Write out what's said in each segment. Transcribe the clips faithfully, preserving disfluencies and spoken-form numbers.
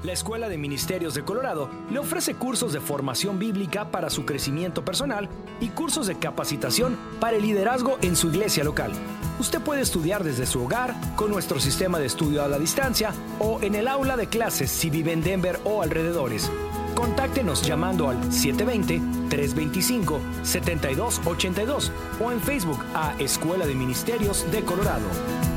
La Escuela de Ministerios de Colorado le ofrece cursos de formación bíblica para su crecimiento personal y cursos de capacitación para el liderazgo en su iglesia local. Usted puede estudiar desde su hogar, con nuestro sistema de estudio a la distancia o en el aula de clases si vive en Denver o alrededores. Contáctenos llamando al siete dos cero, tres dos cinco, siete dos ocho dos o en Facebook a Escuela de Ministerios de Colorado.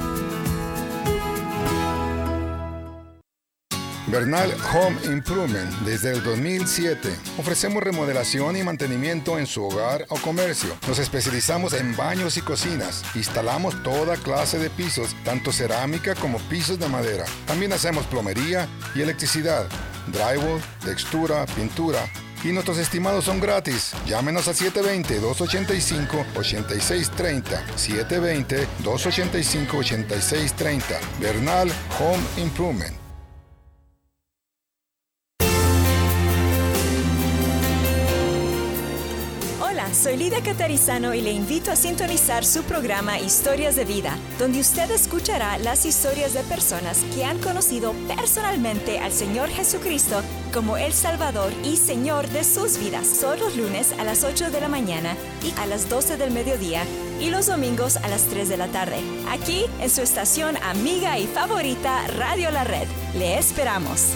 Bernal Home Improvement desde el dos mil siete. Ofrecemos remodelación y mantenimiento en su hogar o comercio. Nos especializamos en baños y cocinas. Instalamos toda clase de pisos, tanto cerámica como pisos de madera. También hacemos plomería y electricidad, drywall, textura, pintura. Y nuestros estimados son gratis. Llámenos a siete dos cero, dos ocho cinco, ocho seis tres cero. siete dos cero, dos ocho cinco, ocho seis tres cero. Bernal Home Improvement. Hola, soy Lidia Catarizano y le invito a sintonizar su programa Historias de Vida, donde usted escuchará las historias de personas que han conocido personalmente al Señor Jesucristo como el Salvador y Señor de sus vidas. Todos los lunes a las ocho de la mañana y a las doce del mediodía y los domingos a las tres de la tarde. Aquí en su estación amiga y favorita Radio La Red. Le esperamos.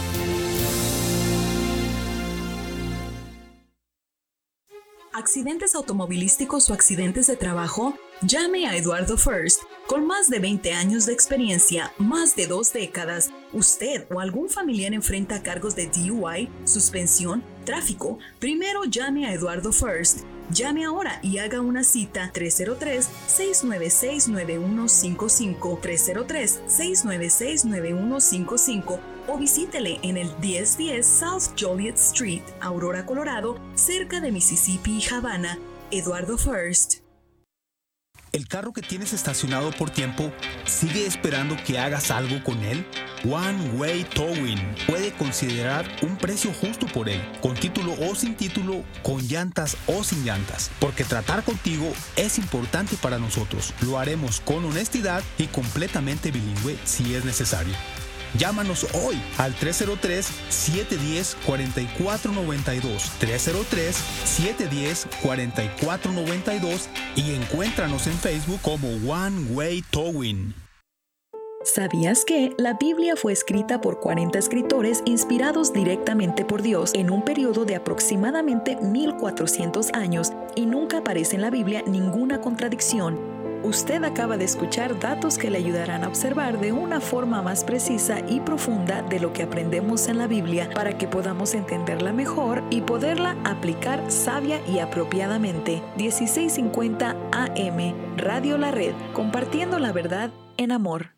¿Accidentes automovilísticos o accidentes de trabajo? Llame a Eduardo First. Con más de veinte años de experiencia, más de dos décadas, usted o algún familiar enfrenta cargos de D U I, suspensión, tráfico. Primero llame a Eduardo First. Llame ahora y haga una cita tres cero tres, seis nueve seis, nueve uno cinco cinco, tres cero tres, seis nueve seis, nueve uno cinco cinco o visítele en el diez diez South Joliet Street, Aurora, Colorado, cerca de Mississippi y Havana. Eduardo First. ¿El carro que tienes estacionado por tiempo sigue esperando que hagas algo con él? One Way Towing puede considerar un precio justo por él, con título o sin título, con llantas o sin llantas, porque tratar contigo es importante para nosotros. Lo haremos con honestidad y completamente bilingüe si es necesario. Llámanos hoy al tres cero tres, siete uno cero, cuatro cuatro nueve dos, tres cero tres, siete uno cero, cuatro cuatro nueve dos y encuéntranos en Facebook como One Way Towing. ¿Sabías que la Biblia fue escrita por cuarenta escritores inspirados directamente por Dios en un periodo de aproximadamente mil cuatrocientos años y nunca aparece en la Biblia ninguna contradicción? Usted acaba de escuchar datos que le ayudarán a observar de una forma más precisa y profunda de lo que aprendemos en la Biblia para que podamos entenderla mejor y poderla aplicar sabia y apropiadamente. dieciséis cincuenta A M, Radio La Red, compartiendo la verdad en amor.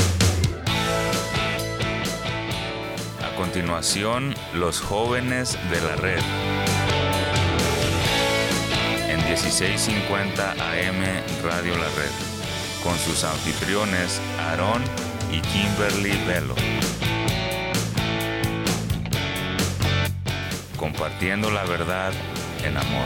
A continuación, los jóvenes de la red. dieciséis cincuenta A M Radio La Red, con sus anfitriones Aarón y Kimberly Velo. Compartiendo la verdad en amor.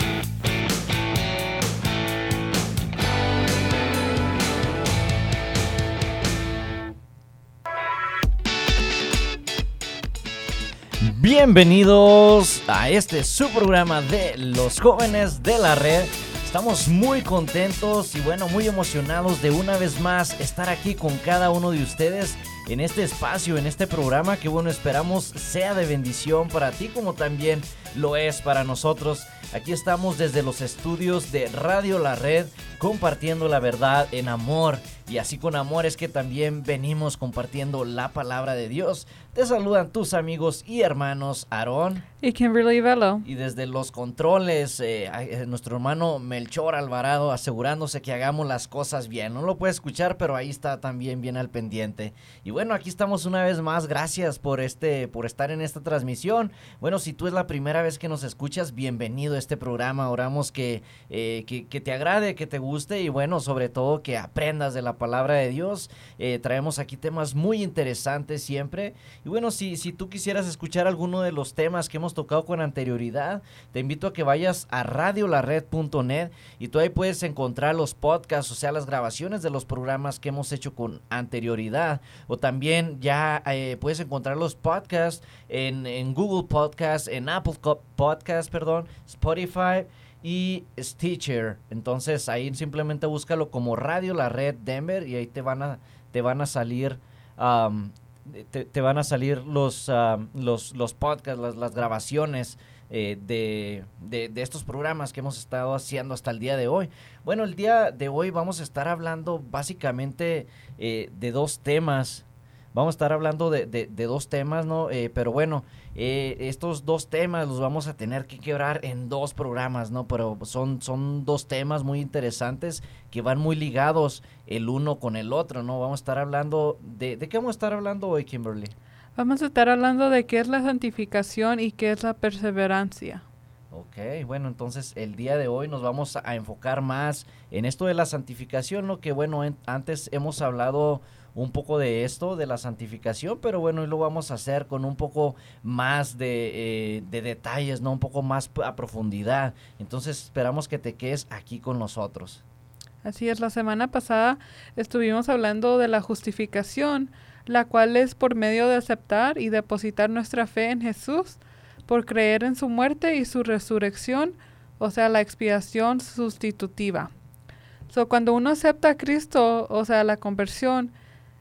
Bienvenidos a este su programa de los jóvenes de la red. Estamos muy contentos y bueno, muy emocionados de una vez más estar aquí con cada uno de ustedes en este espacio, en este programa que bueno, esperamos sea de bendición para ti como también lo es para nosotros. Aquí estamos desde los estudios de Radio La Red, compartiendo la verdad en amor. Y así con amor es que también venimos compartiendo la palabra de Dios. Te saludan tus amigos y hermanos Aarón y Kimberly Velo. Y desde los controles, eh, nuestro hermano Melchor Alvarado asegurándose que hagamos las cosas bien. No lo puede escuchar, pero ahí está también bien al pendiente. Y bueno, aquí estamos una vez más. Gracias por este, por estar en esta transmisión. Bueno, si tú es la primera vez que nos escuchas, bienvenido a este programa. Oramos que, eh, que, que te agrade, que te guste y bueno, sobre todo que aprendas de la palabra de Dios. Eh, traemos aquí temas muy interesantes siempre. Y bueno, si, si tú quisieras escuchar alguno de los temas que hemos tocado con anterioridad, te invito a que vayas a radio la red punto net y tú ahí puedes encontrar los podcasts, o sea, las grabaciones de los programas que hemos hecho con anterioridad. O también también ya eh, puedes encontrar los podcasts en, en Google Podcasts, en Apple Podcasts, perdón, Spotify y Stitcher. Entonces ahí simplemente búscalo como Radio La Red Denver y ahí te van a, te van a salir... Um, Te, te van a salir los, uh, los, los podcasts, las, las grabaciones eh, de, de, de estos programas que hemos estado haciendo hasta el día de hoy. Bueno, el día de hoy vamos a estar hablando básicamente eh, de dos temas. Vamos a estar hablando de, de, de dos temas, ¿no? Eh, pero bueno, eh, estos dos temas los vamos a tener que quebrar en dos programas, ¿no? Pero son, son dos temas muy interesantes que van muy ligados el uno con el otro, ¿no? Vamos a estar hablando de... ¿De qué vamos a estar hablando hoy, Kimberly? Vamos a estar hablando de qué es la santificación y qué es la perseverancia. Ok, bueno, entonces el día de hoy nos vamos a enfocar más en esto de la santificación, ¿no? Que bueno, en, antes hemos hablado un poco de esto, de la santificación, pero bueno, hoy lo vamos a hacer con un poco más de, eh, de detalles, ¿no? Un poco más a profundidad. Entonces esperamos que te quedes aquí con nosotros. Así es, la semana pasada estuvimos hablando de la justificación, la cual es por medio de aceptar y depositar nuestra fe en Jesús, por creer en su muerte y su resurrección, o sea, la expiación sustitutiva. So, cuando uno acepta a Cristo, o sea, la conversión,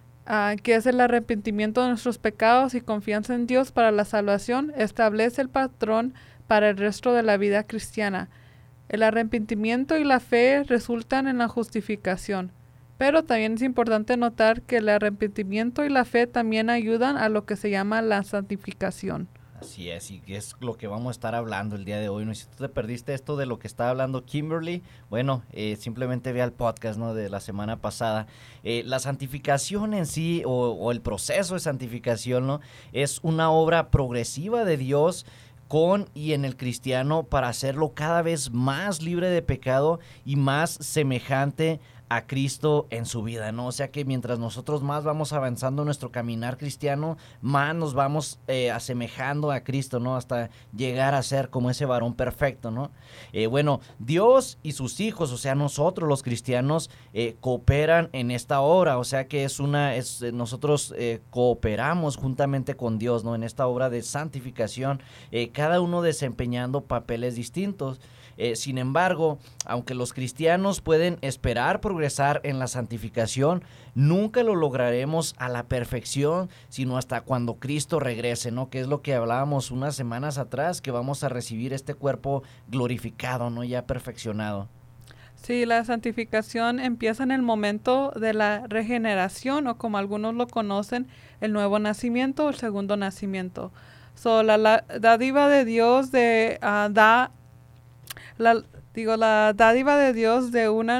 Uh, que es el arrepentimiento de nuestros pecados y confianza en Dios para la salvación, establece el patrón para el resto de la vida cristiana. El arrepentimiento y la fe resultan en la justificación, pero también es importante notar que el arrepentimiento y la fe también ayudan a lo que se llama la santificación. Así es, y es lo que vamos a estar hablando el día de hoy, ¿no? Y si tú te perdiste esto de lo que está hablando Kimberly, bueno, eh, simplemente ve al podcast, ¿no? De la semana pasada. Eh, la santificación en sí, o, o el proceso de santificación, ¿no? Es una obra progresiva de Dios con y en el cristiano para hacerlo cada vez más libre de pecado y más semejante a Cristo en su vida, ¿no? O sea que mientras nosotros más vamos avanzando en nuestro caminar cristiano, más nos vamos eh, asemejando a Cristo, ¿no? Hasta llegar a ser como ese varón perfecto, ¿no? Eh, bueno, Dios y sus hijos, o sea, nosotros los cristianos, eh, cooperan en esta obra, o sea que es una, es, nosotros eh, cooperamos juntamente con Dios, ¿no? En esta obra de santificación, eh, cada uno desempeñando papeles distintos. Eh, sin embargo, aunque los cristianos pueden esperar progresar en la santificación, nunca lo lograremos a la perfección, sino hasta cuando Cristo regrese, ¿no? Que es lo que hablábamos unas semanas atrás, que vamos a recibir este cuerpo glorificado, ¿no? Ya perfeccionado. Sí, la santificación empieza en el momento de la regeneración, o como algunos lo conocen, el nuevo nacimiento o el segundo nacimiento. So, la, la dádiva de Dios de, uh, da La, digo, la dádiva de Dios de una,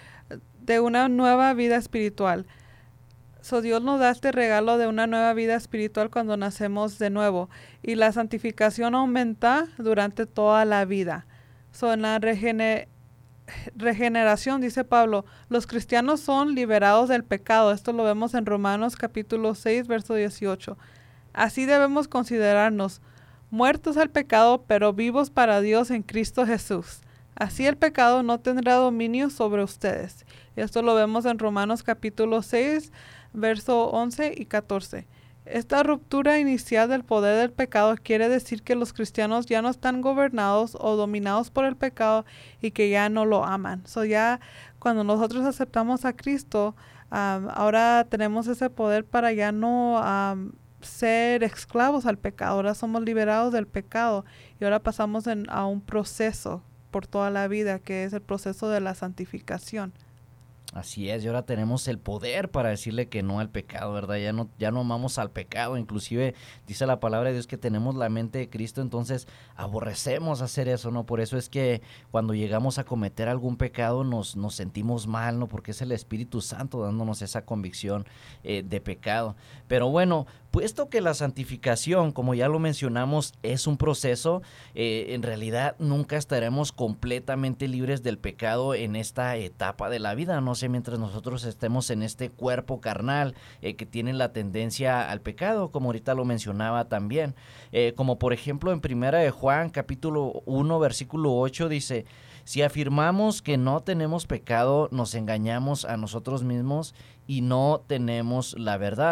de una nueva vida espiritual. So, Dios nos da este regalo de una nueva vida espiritual cuando nacemos de nuevo. Y la santificación aumenta durante toda la vida. So, en la regene, regeneración, dice Pablo, los cristianos son liberados del pecado. Esto lo vemos en Romanos capítulo seis, verso dieciocho. Así debemos considerarnos, muertos al pecado, pero vivos para Dios en Cristo Jesús. Así el pecado no tendrá dominio sobre ustedes. Esto lo vemos en Romanos capítulo seis, verso once y catorce. Esta ruptura inicial del poder del pecado quiere decir que los cristianos ya no están gobernados o dominados por el pecado y que ya no lo aman. So ya cuando nosotros aceptamos a Cristo, um, ahora tenemos ese poder para ya no um, ser esclavos al pecado. Ahora somos liberados del pecado y ahora pasamos en, a un proceso por toda la vida, que es el proceso de la santificación. Así es, y ahora tenemos el poder para decirle que no al pecado, ¿verdad? Ya no, ya no amamos al pecado, inclusive dice la palabra de Dios que tenemos la mente de Cristo, entonces aborrecemos hacer eso, ¿no? Por eso es que cuando llegamos a cometer algún pecado nos, nos sentimos mal, ¿no? Porque es el Espíritu Santo dándonos esa convicción eh, de pecado. Pero bueno, puesto que la santificación, como ya lo mencionamos, es un proceso, eh, en realidad nunca estaremos completamente libres del pecado en esta etapa de la vida, no sé, mientras nosotros estemos en este cuerpo carnal eh, que tiene la tendencia al pecado, como ahorita lo mencionaba también. Eh, como por ejemplo en Primera de Juan, capítulo uno, versículo ocho, dice: si afirmamos que no tenemos pecado, nos engañamos a nosotros mismos y no tenemos la verdad.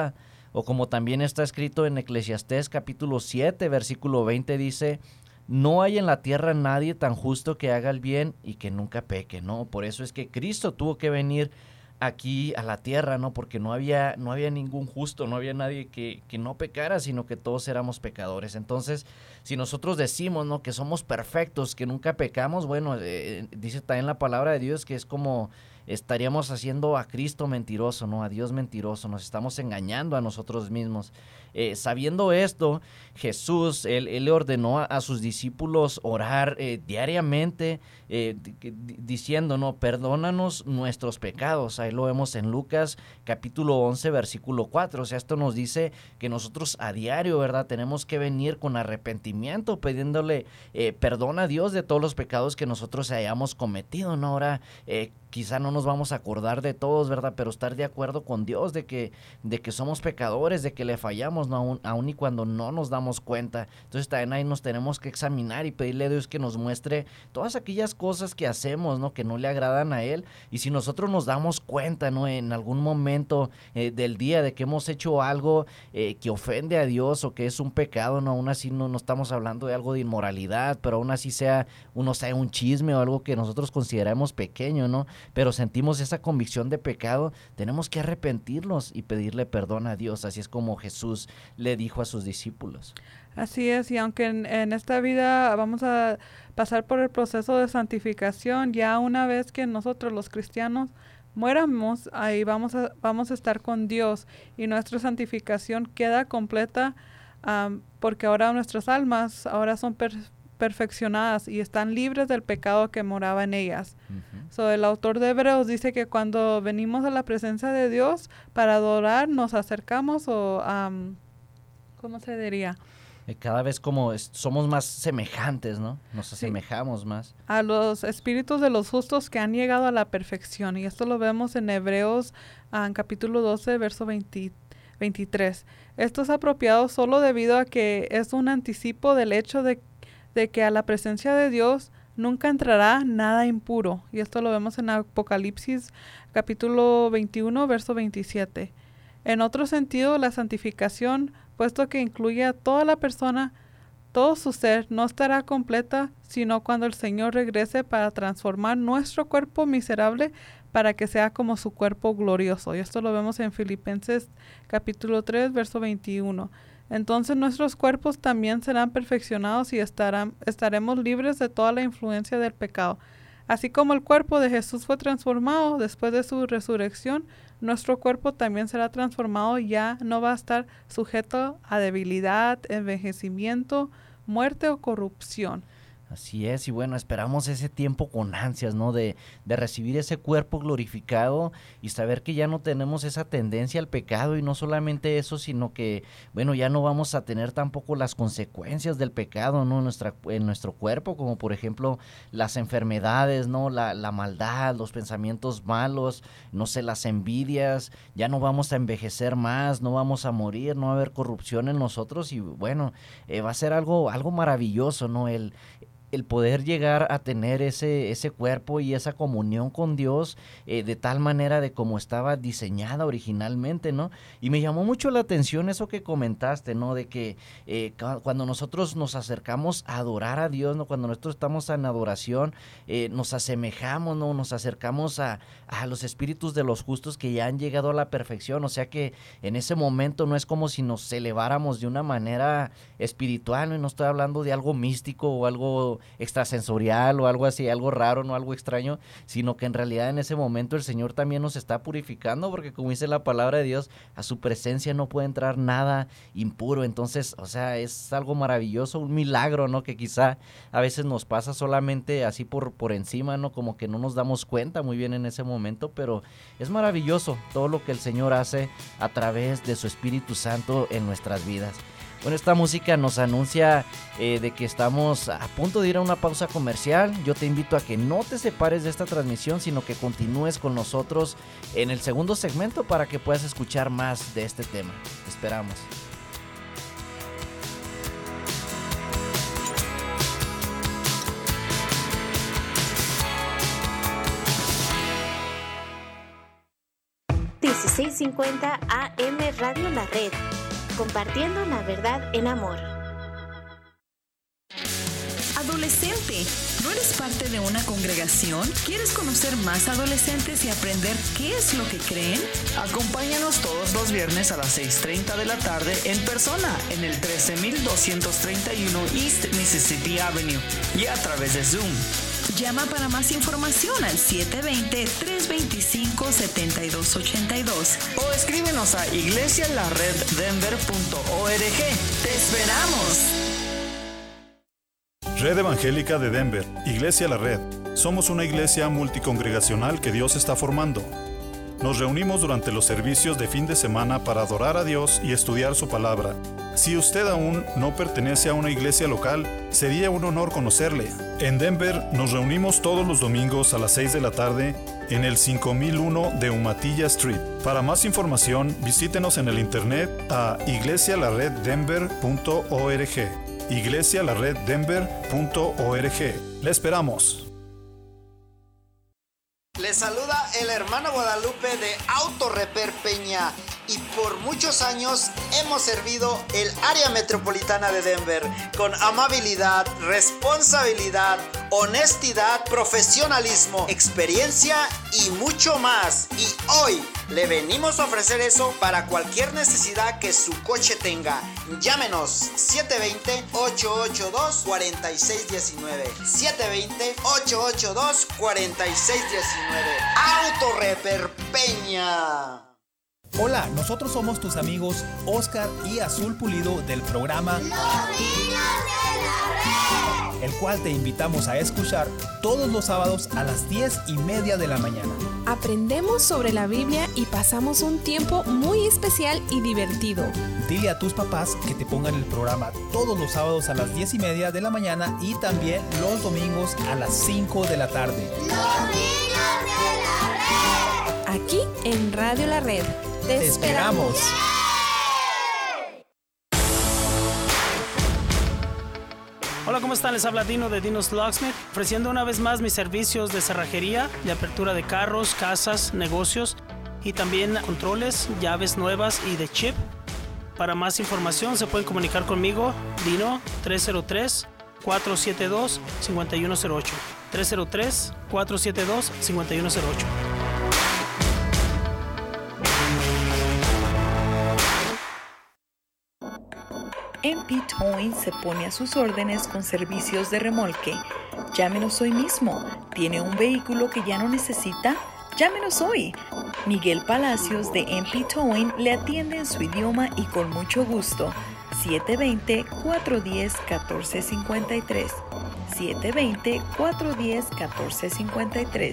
O como también está escrito en Eclesiastés capítulo siete, versículo veinte, dice: no hay en la tierra nadie tan justo que haga el bien y que nunca peque, ¿no? Por eso es que Cristo tuvo que venir aquí a la tierra, ¿no? Porque no había, no había ningún justo, no había nadie que, que no pecara, sino que todos éramos pecadores. Entonces, si nosotros decimos, ¿no?, que somos perfectos, que nunca pecamos, bueno, eh, dice también la palabra de Dios que es como estaríamos haciendo a Cristo mentiroso, ¿no? A Dios mentiroso, nos estamos engañando a nosotros mismos. Eh, sabiendo esto, Jesús, él, él le ordenó a, a sus discípulos orar eh, diariamente, eh, d- d- diciendo, no, perdónanos nuestros pecados. Ahí lo vemos en Lucas capítulo once, versículo cuatro. O sea, esto nos dice que nosotros a diario, ¿verdad?, tenemos que venir con arrepentimiento, pidiéndole eh, perdón a Dios de todos los pecados que nosotros hayamos cometido, ¿no? Ahora, eh, quizá no nos vamos a acordar de todos, ¿verdad?, pero estar de acuerdo con Dios de que, de que somos pecadores, de que le fallamos, ¿no?, aún, aún y cuando no nos damos cuenta. Entonces también ahí nos tenemos que examinar y pedirle a Dios que nos muestre todas aquellas cosas que hacemos, ¿no?, que no le agradan a Él. Y si nosotros nos damos cuenta, ¿no?, en algún momento eh, del día de que hemos hecho algo eh, que ofende a Dios o que es un pecado, ¿no?, aún así no, no estamos hablando de algo de inmoralidad, pero aún así sea, uno sea un chisme o algo que nosotros consideramos pequeño, ¿no?, pero sentimos esa convicción de pecado, tenemos que arrepentirnos y pedirle perdón a Dios. Así es como Jesús le dijo a sus discípulos. Así es, y aunque en, en esta vida vamos a pasar por el proceso de santificación, ya una vez que nosotros los cristianos muéramos, ahí vamos a, vamos a estar con Dios y nuestra santificación queda completa, um, porque ahora nuestras almas ahora son perfectas, perfeccionadas y están libres del pecado que moraba en ellas. Uh-huh. So, el autor de Hebreos dice que cuando venimos a la presencia de Dios para adorar, nos acercamos o, um, ¿cómo se diría? Cada vez como es, somos más semejantes, ¿no? Nos asemejamos sí. más. A los espíritus de los justos que han llegado a la perfección. Y esto lo vemos en Hebreos, en capítulo doce, verso veinte, veintitrés. Esto es apropiado solo debido a que es un anticipo del hecho de de que a la presencia de Dios nunca entrará nada impuro. Y esto lo vemos en Apocalipsis capítulo veintiuno, verso veintisiete. En otro sentido, la santificación, puesto que incluye a toda la persona, todo su ser, no estará completa, sino cuando el Señor regrese para transformar nuestro cuerpo miserable para que sea como su cuerpo glorioso. Y esto lo vemos en Filipenses capítulo tres, verso veintiuno. Entonces nuestros cuerpos también serán perfeccionados y estarán, estaremos libres de toda la influencia del pecado. Así como el cuerpo de Jesús fue transformado después de su resurrección, nuestro cuerpo también será transformado y ya no va a estar sujeto a debilidad, envejecimiento, muerte o corrupción. Así es, y bueno, esperamos ese tiempo con ansias, ¿no? De, de recibir ese cuerpo glorificado y saber que ya no tenemos esa tendencia al pecado, y no solamente eso, sino que, bueno, ya no vamos a tener tampoco las consecuencias del pecado, ¿no? En, nuestra, en nuestro cuerpo, como por ejemplo las enfermedades, ¿no? La, la maldad, los pensamientos malos, no sé, las envidias. Ya no vamos a envejecer más, no vamos a morir, no va a haber corrupción en nosotros, y bueno, eh, va a ser algo, algo maravilloso, ¿no? El el poder llegar a tener ese, ese cuerpo y esa comunión con Dios eh, de tal manera de como estaba diseñada originalmente, ¿no? Y me llamó mucho la atención eso que comentaste, ¿no? De que eh, cuando nosotros nos acercamos a adorar a Dios, ¿no? Cuando nosotros estamos en adoración, eh, nos asemejamos, ¿no? Nos acercamos a, a los espíritus de los justos que ya han llegado a la perfección. O sea que en ese momento no es como si nos eleváramos de una manera espiritual, ¿no? Y no estoy hablando de algo místico o algo extrasensorial o algo así, algo raro, no algo extraño, sino que en realidad en ese momento el Señor también nos está purificando, porque como dice la palabra de Dios, a su presencia no puede entrar nada impuro. Entonces, o sea, es algo maravilloso, un milagro, ¿no? Que quizá a veces nos pasa solamente así por, por encima, ¿no? Como que no nos damos cuenta muy bien en ese momento, pero es maravilloso todo lo que el Señor hace a través de su Espíritu Santo en nuestras vidas. Bueno, esta música nos anuncia eh, de que estamos a punto de ir a una pausa comercial. Yo te invito a que no te separes de esta transmisión, sino que continúes con nosotros en el segundo segmento para que puedas escuchar más de este tema. Te esperamos. This dieciséis cincuenta A M Radio La Red, compartiendo la verdad en amor. Adolescente, ¿no eres parte de una congregación? ¿Quieres conocer más adolescentes y aprender qué es lo que creen? Acompáñanos todos los viernes a las seis treinta de la tarde en persona en el trece mil doscientos treinta y uno East Mississippi Avenue y a través de Zoom. Llama para más información al siete dos cero, tres dos cinco, siete dos ocho dos o escríbenos a iglesia la red denver punto org. ¡Te esperamos! Red Evangélica de Denver, Iglesia La Red. Somos una iglesia multicongregacional que Dios está formando. Nos reunimos durante los servicios de fin de semana para adorar a Dios y estudiar su palabra. Si usted aún no pertenece a una iglesia local, sería un honor conocerle. En Denver nos reunimos todos los domingos a las seis de la tarde en el cinco mil uno de Umatilla Street. Para más información, visítenos en el internet a iglesia la red denver punto org. iglesia la red denver punto org. ¡Le esperamos! Les saluda el hermano Guadalupe de Auto Repair Peña y por muchos años hemos servido el área metropolitana de Denver con amabilidad, responsabilidad, honestidad, profesionalismo, experiencia y mucho más. Y hoy le venimos a ofrecer eso para cualquier necesidad que su coche tenga. Llámenos siete dos cero, ocho ocho dos, cuatro seis uno nueve. siete dos cero, ocho ocho dos, cuatro seis uno nueve. Auto Repair Peña. Hola, nosotros somos tus amigos Oscar y Azul Pulido del programa Los Niños de la Red, el cual te invitamos a escuchar todos los sábados a las diez y media de la mañana. Aprendemos sobre la Biblia y pasamos un tiempo muy especial y divertido. Dile a tus papás que te pongan el programa todos los sábados a las diez y media de la mañana y también los domingos a las cinco de la tarde. Los Niños de la Red, aquí en Radio La Red. Te, te esperamos. esperamos. Hola, ¿cómo están? Les habla Dino de Dino's Locksmith, ofreciendo una vez más mis servicios de cerrajería, de apertura de carros, casas, negocios y también controles, llaves nuevas y de chip. Para más información se pueden comunicar conmigo, Dino, tres cero tres, cuatro siete dos, cinco uno cero ocho. tres cero tres, cuatro siete dos, cinco uno cero ocho. M P Towing se pone a sus órdenes con servicios de remolque. Llámenos hoy mismo. ¿Tiene un vehículo que ya no necesita? Llámenos hoy. Miguel Palacios de M P Towing le atiende en su idioma y con mucho gusto. siete dos cero, cuatro uno cero, uno cuatro cinco tres. siete dos cero, cuatro uno cero, uno cuatro cinco tres.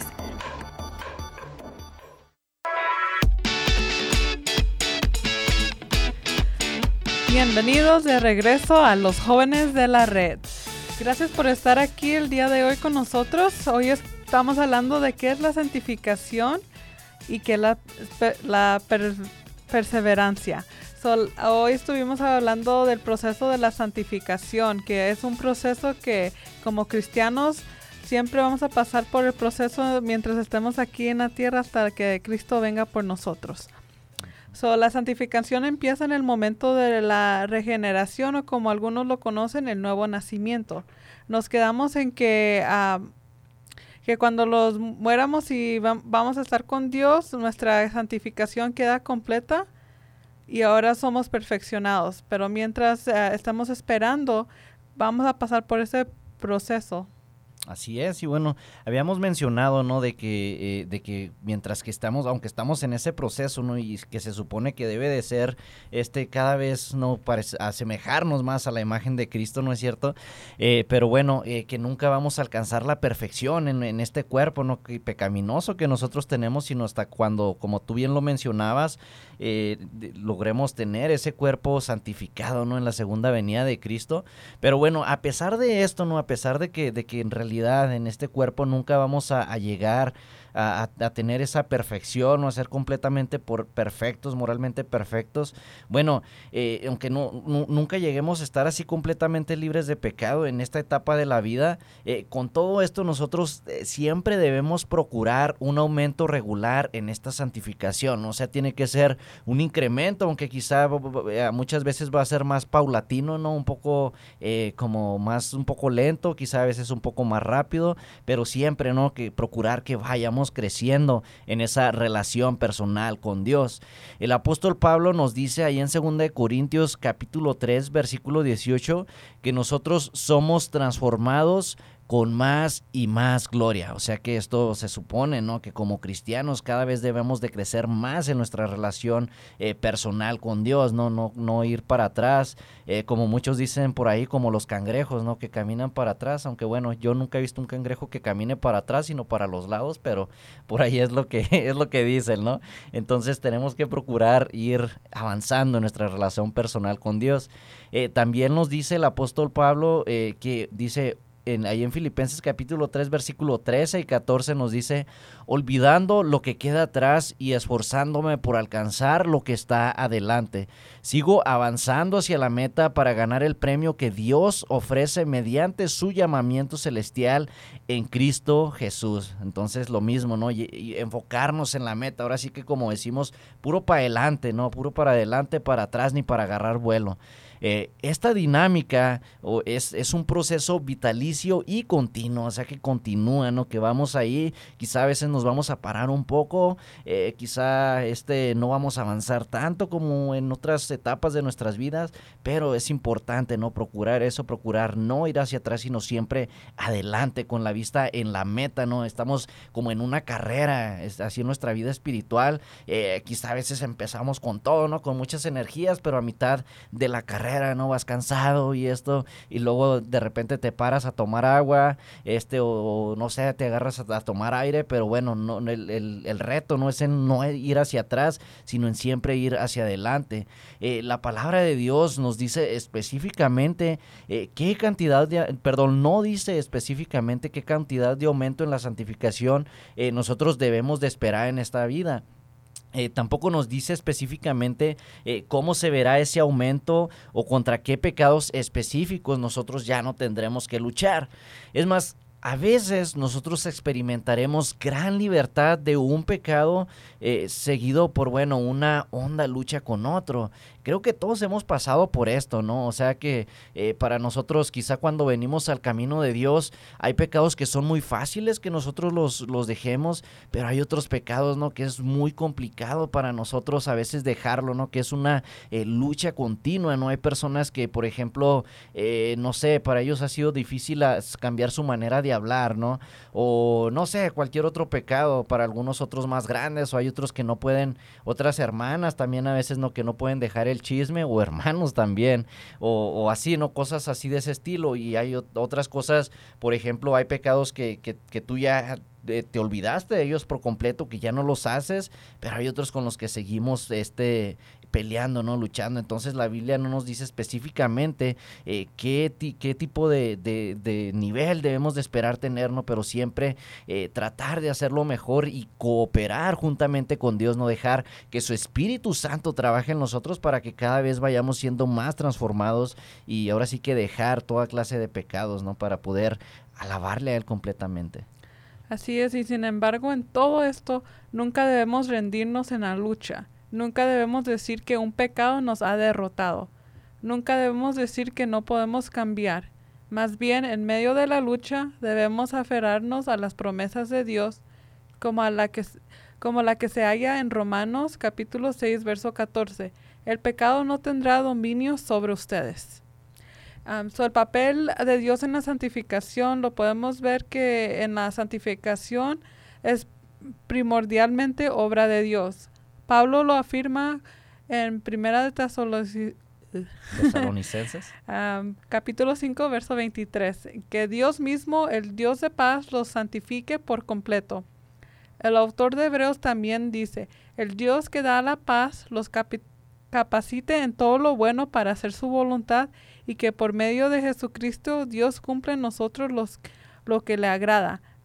Bienvenidos de regreso a los jóvenes de la red. Gracias por estar aquí el día de hoy con nosotros. Hoy estamos hablando de qué es la santificación y qué es la, la per, perseverancia. So, hoy estuvimos hablando del proceso de la santificación, que es un proceso que como cristianos siempre vamos a pasar por el proceso mientras estemos aquí en la tierra hasta que Cristo venga por nosotros. So, la santificación empieza en el momento de la regeneración o como algunos lo conocen, el nuevo nacimiento. Nos quedamos en que, uh, que cuando los muéramos y va- vamos a estar con Dios, nuestra santificación queda completa y ahora somos perfeccionados. Pero mientras uh, estamos esperando, vamos a pasar por ese proceso. Así es, y bueno, habíamos mencionado, ¿no?, de que, eh, de que mientras que estamos, aunque estamos en ese proceso, ¿no?, y que se supone que debe de ser, este, cada vez, ¿no?, para asemejarnos más a la imagen de Cristo, ¿no es cierto? Eh, pero bueno, eh, que nunca vamos a alcanzar la perfección en, en este cuerpo, ¿no?, que pecaminoso que nosotros tenemos, sino hasta cuando, como tú bien lo mencionabas, eh, de, logremos tener ese cuerpo santificado, ¿no?, en la segunda venida de Cristo. Pero bueno, a pesar de esto, ¿no?, a pesar de que, de que en realidad en este cuerpo nunca vamos a, a llegar a, a, a tener esa perfección o a ser completamente por perfectos, moralmente perfectos. Bueno, eh, aunque no, no, nunca lleguemos a estar así completamente libres de pecado en esta etapa de la vida, eh, con todo esto nosotros eh, siempre debemos procurar un aumento regular en esta santificación, ¿no? O sea, tiene que ser un incremento, aunque quizá eh, muchas veces va a ser más paulatino, ¿no? Un poco eh, como más, un poco lento, quizá a veces un poco más rápido, pero siempre, ¿no? Que procurar que vayamos creciendo en esa relación personal con Dios. El apóstol Pablo nos dice ahí en segunda de Corintios capítulo tres, versículo dieciocho, que nosotros somos transformados con más y más gloria. O sea que esto se supone, ¿no? Que como cristianos cada vez debemos de crecer más en nuestra relación eh, personal con Dios, ¿no? No, no ir para atrás, eh, como muchos dicen por ahí, como los cangrejos, ¿no? Que caminan para atrás, aunque bueno, yo nunca he visto un cangrejo que camine para atrás, sino para los lados, pero por ahí es lo que, es lo que dicen, ¿no? Entonces tenemos que procurar ir avanzando en nuestra relación personal con Dios. Eh, también nos dice el apóstol Pablo eh, que dice... En, ahí en Filipenses capítulo tres, versículo trece y catorce nos dice, olvidando lo que queda atrás y esforzándome por alcanzar lo que está adelante. Sigo avanzando hacia la meta para ganar el premio que Dios ofrece mediante su llamamiento celestial en Cristo Jesús. Entonces lo mismo, ¿no? Y, y enfocarnos en la meta. Ahora sí que como decimos, puro para adelante, ¿no? Puro para adelante, para atrás, ni para agarrar vuelo. Eh, esta dinámica oh, es, es un proceso vitalicio y continuo, o sea que continúa, ¿no? Que vamos ahí, quizá a veces nos vamos a parar un poco, eh, quizá este, no vamos a avanzar tanto como en otras etapas de nuestras vidas, pero es importante, ¿no? Procurar eso, procurar no ir hacia atrás, sino siempre adelante con la vista en la meta, ¿no? Estamos como en una carrera, es, así en nuestra vida espiritual, eh, quizá a veces empezamos con todo, ¿no? Con muchas energías, pero a mitad de la carrera, ¿no? Vas cansado y esto, y luego de repente te paras a tomar agua, este, o, o no sé, te agarras a, a tomar aire, pero bueno, no, el, el, el reto no es en no ir hacia atrás, sino en siempre ir hacia adelante. Eh, la palabra de Dios nos dice específicamente eh, qué cantidad de, perdón, no dice específicamente qué cantidad de aumento en la santificación eh, nosotros debemos de esperar en esta vida. Eh, tampoco nos dice específicamente eh, cómo se verá ese aumento o contra qué pecados específicos nosotros ya no tendremos que luchar. Es más, a veces nosotros experimentaremos gran libertad de un pecado eh, seguido por, bueno, una honda lucha con otro. Creo que todos hemos pasado por esto, ¿no? O sea que eh, para nosotros quizá cuando venimos al camino de Dios hay pecados que son muy fáciles que nosotros los, los dejemos, pero hay otros pecados, ¿no? Que es muy complicado para nosotros a veces dejarlo, ¿no? Que es una eh, lucha continua, ¿no? Hay personas que, por ejemplo, eh, no sé, para ellos ha sido difícil cambiar su manera de hablar, ¿no? O no sé, cualquier otro pecado, para algunos otros más grandes, o hay otros que no pueden, otras hermanas también a veces, ¿no? Que no pueden dejar el chisme, o hermanos también, o, o así, ¿no? Cosas así de ese estilo, y hay otras cosas, por ejemplo, hay pecados que, que, que tú ya eh, te olvidaste de ellos por completo, que ya no los haces, pero hay otros con los que seguimos este peleando, ¿no? Luchando. Entonces la Biblia no nos dice específicamente eh, qué, ti, qué tipo de, de, de nivel debemos de esperar tener, ¿no? Pero siempre eh, tratar de hacerlo mejor y cooperar juntamente con Dios, no dejar que su Espíritu Santo trabaje en nosotros para que cada vez vayamos siendo más transformados y ahora sí que dejar toda clase de pecados, ¿no? Para poder alabarle a Él completamente. Así es, y sin embargo en todo esto nunca debemos rendirnos en la lucha. Nunca debemos decir que un pecado nos ha derrotado. Nunca debemos decir que no podemos cambiar. Más bien, en medio de la lucha, debemos aferrarnos a las promesas de Dios, como, a la, que, como la que se halla en Romanos capítulo seis, verso catorce. El pecado no tendrá dominio sobre ustedes. Um, so el papel de Dios en la santificación, lo podemos ver que en la santificación es primordialmente obra de Dios. Pablo lo afirma en Primera de Tesalonicenses, um, capítulo cinco, verso veintitrés, que Dios mismo, el Dios de paz, los santifique por completo. El autor de Hebreos también dice, el Dios que da la paz los capi- capacite en todo lo bueno para hacer su voluntad y que por medio de Jesucristo Dios cumple en nosotros los, lo que le agrada.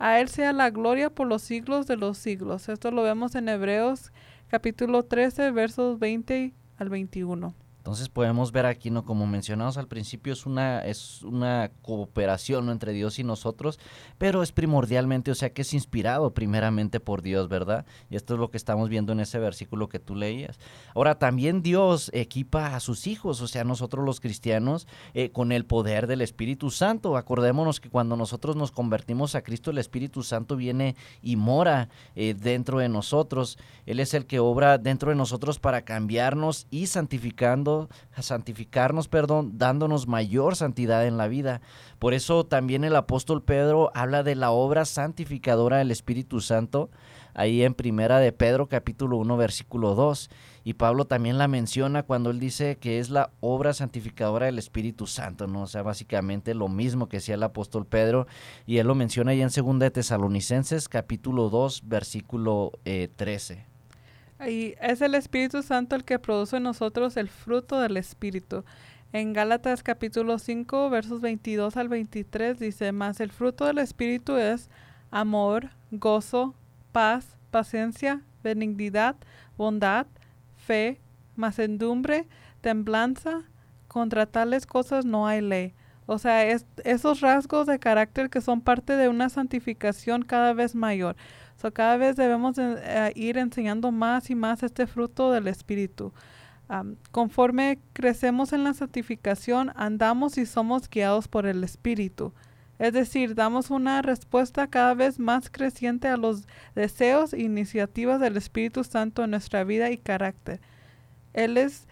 A Él sea la gloria por los siglos de los siglos. Esto lo vemos en Hebreos capítulo trece, versos veinte al veintiuno. Entonces podemos ver aquí, ¿no? Como mencionamos al principio, es una, es una cooperación, ¿no?, entre Dios y nosotros, pero es primordialmente, o sea, que es inspirado primeramente por Dios, ¿verdad? Y esto es lo que estamos viendo en ese versículo que tú leías. Ahora, también Dios equipa a sus hijos, o sea, nosotros los cristianos, eh, con el poder del Espíritu Santo. Acordémonos que cuando nosotros nos convertimos a Cristo, el Espíritu Santo viene y mora eh, dentro de nosotros. Él es el que obra dentro de nosotros para cambiarnos y santificando a santificarnos, perdón, dándonos mayor santidad en la vida. Por eso también el apóstol Pedro habla de la obra santificadora del Espíritu Santo, ahí en Primera de Pedro, capítulo uno, versículo dos. Y Pablo también la menciona cuando él dice que es la obra santificadora del Espíritu Santo, ¿no? O sea, básicamente lo mismo que decía el apóstol Pedro, y él lo menciona ahí en Segunda de Tesalonicenses, capítulo dos, versículo eh, trece. Y es el Espíritu Santo el que produce en nosotros el fruto del Espíritu. En Gálatas capítulo cinco, versos veintidós al veintitrés dice, mas el fruto del Espíritu es amor, gozo, paz, paciencia, benignidad, bondad, fe, mansedumbre, templanza. Contra tales cosas no hay ley. O sea, es, esos rasgos de carácter que son parte de una santificación cada vez mayor. So, cada vez debemos de, uh, ir enseñando más y más este fruto del Espíritu. Um, conforme crecemos en la santificación, andamos y somos guiados por el Espíritu. Es decir, damos una respuesta cada vez más creciente a los deseos e iniciativas del Espíritu Santo en nuestra vida y carácter. Él es,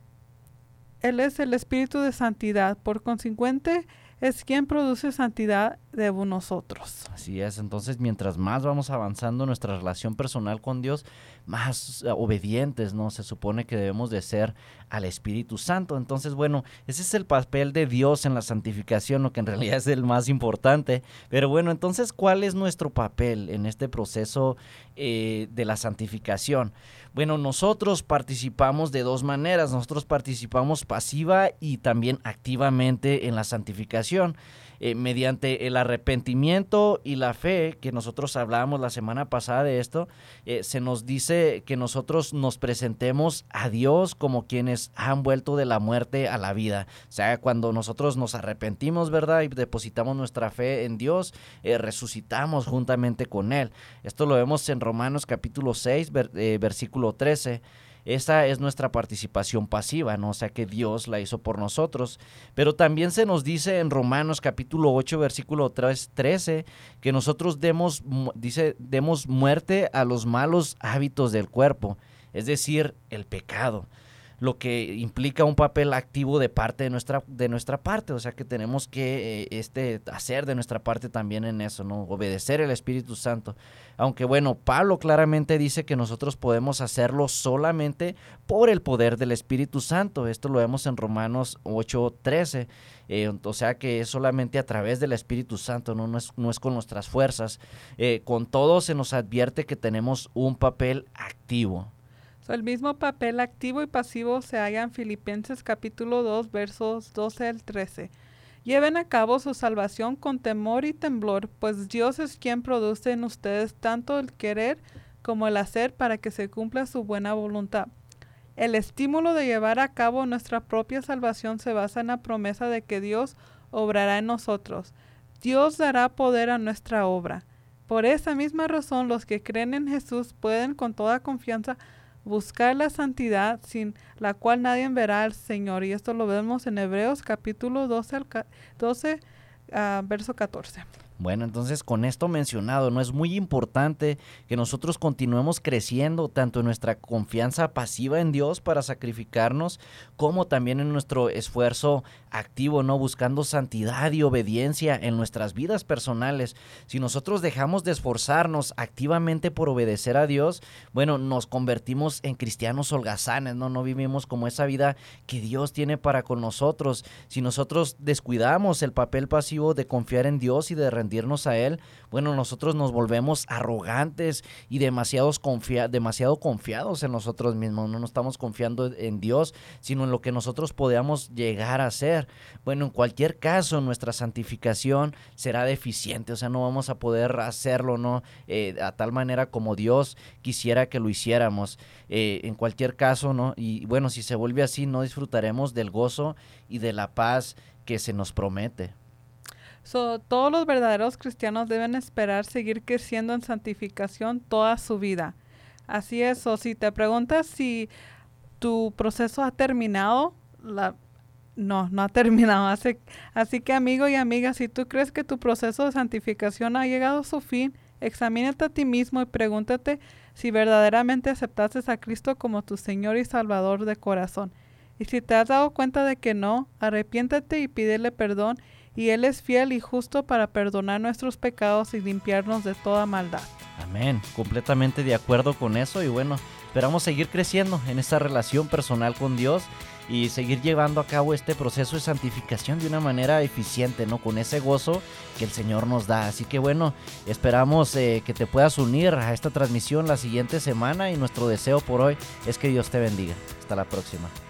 Él es el Espíritu de santidad. Por consiguiente, es quien produce santidad de nosotros. Así es, entonces mientras más vamos avanzando en nuestra relación personal con Dios, más uh, obedientes, ¿no? Se supone que debemos de ser al Espíritu Santo. Entonces, bueno, ese es el papel de Dios en la santificación, lo que en realidad es el más importante. Pero bueno, entonces, ¿cuál es nuestro papel en este proceso eh, de la santificación? Bueno, nosotros participamos de dos maneras. Nosotros participamos pasiva y también activamente en la santificación. Eh, mediante el arrepentimiento y la fe, que nosotros hablábamos la semana pasada de esto, eh, se nos dice que nosotros nos presentemos a Dios como quienes han vuelto de la muerte a la vida. O sea, cuando nosotros nos arrepentimos, ¿verdad?, y depositamos nuestra fe en Dios, eh, resucitamos juntamente con Él. Esto lo vemos en Romanos capítulo seis, ver, eh, versículo trece. Esa es nuestra participación pasiva, ¿no? O sea que Dios la hizo por nosotros. Pero también se nos dice en Romanos capítulo ocho, versículo trece, que nosotros demos, dice, demos muerte a los malos hábitos del cuerpo, es decir, el pecado, lo que implica un papel activo de parte de nuestra, de nuestra parte. O sea que tenemos que eh, este, hacer de nuestra parte también en eso, ¿no? Obedecer el Espíritu Santo. Aunque bueno, Pablo claramente dice que nosotros podemos hacerlo solamente por el poder del Espíritu Santo. Esto lo vemos en Romanos ocho trece. Eh, o sea que es solamente a través del Espíritu Santo, no, no, es, no es con nuestras fuerzas. Eh, con todo se nos advierte que tenemos un papel activo. El mismo papel activo y pasivo se halla en Filipenses capítulo dos, versos doce al trece. Lleven a cabo su salvación con temor y temblor, pues Dios es quien produce en ustedes tanto el querer como el hacer para que se cumpla su buena voluntad. El estímulo de llevar a cabo nuestra propia salvación se basa en la promesa de que Dios obrará en nosotros. Dios dará poder a nuestra obra. Por esa misma razón, los que creen en Jesús pueden con toda confianza buscar la santidad sin la cual nadie verá al Señor. Y esto lo vemos en Hebreos capítulo doce, doce uh, verso catorce. Bueno, entonces con esto mencionado, ¿no? Es muy importante que nosotros continuemos creciendo tanto en nuestra confianza pasiva en Dios para sacrificarnos, como también en nuestro esfuerzo activo, ¿no? Buscando santidad y obediencia en nuestras vidas personales. Si nosotros dejamos de esforzarnos activamente por obedecer a Dios, bueno, nos convertimos en cristianos holgazanes, ¿no? No vivimos como esa vida que Dios tiene para con nosotros. Si nosotros descuidamos el papel pasivo de confiar en Dios y de rendirnos rendirnos a Él, bueno, nosotros nos volvemos arrogantes y demasiados confia- demasiado confiados en nosotros mismos. No nos estamos confiando en Dios, sino en lo que nosotros podamos llegar a ser. Bueno, en cualquier caso, nuestra santificación será deficiente, o sea, no vamos a poder hacerlo, ¿no? Eh, a tal manera como Dios quisiera que lo hiciéramos. Eh, en cualquier caso, ¿no? Y bueno, si se vuelve así, no disfrutaremos del gozo y de la paz que se nos promete. So, todos los verdaderos cristianos deben esperar seguir creciendo en santificación toda su vida. Así es, o si te preguntas si tu proceso ha terminado, la, no, no ha terminado. Así, así que amigo y amiga, si tú crees que tu proceso de santificación ha llegado a su fin, examínate a ti mismo y pregúntate si verdaderamente aceptaste a Cristo como tu Señor y Salvador de corazón. Y si te has dado cuenta de que no, arrepiéntete y pídele perdón, y Él es fiel y justo para perdonar nuestros pecados y limpiarnos de toda maldad. Amén, completamente de acuerdo con eso, y bueno, esperamos seguir creciendo en esta relación personal con Dios y seguir llevando a cabo este proceso de santificación de una manera eficiente, ¿no? Con ese gozo que el Señor nos da. Así que bueno, esperamos eh, que te puedas unir a esta transmisión la siguiente semana, y nuestro deseo por hoy es que Dios te bendiga. Hasta la próxima.